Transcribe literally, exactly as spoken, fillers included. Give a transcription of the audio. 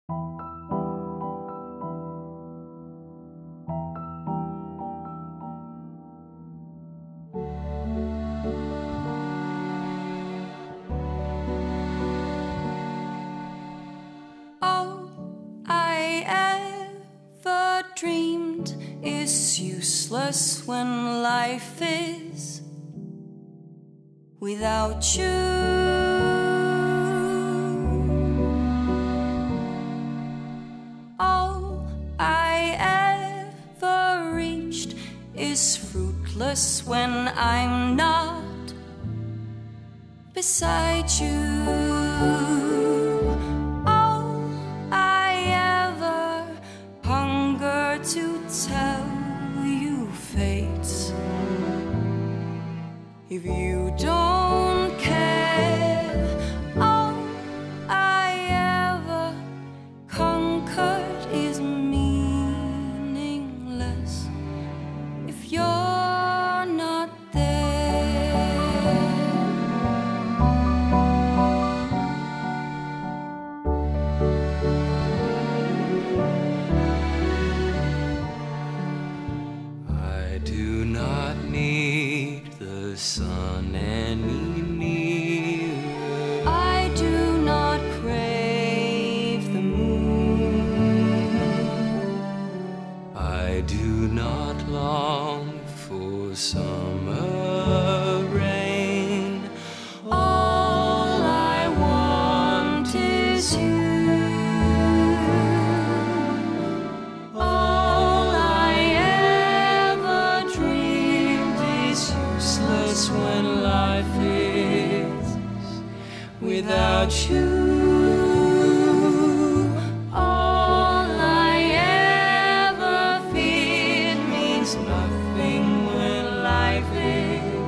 Dreamed is useless when life is without you. All I ever reached is fruitless when I'm not beside you. To tell you, fate, if you don't care, all I ever conquered is meaningless if you're not there. The sun any nearer. I do not crave the moon. I do not long for summer rain. All I want is you. When life is without you, all I ever feared means nothing when life is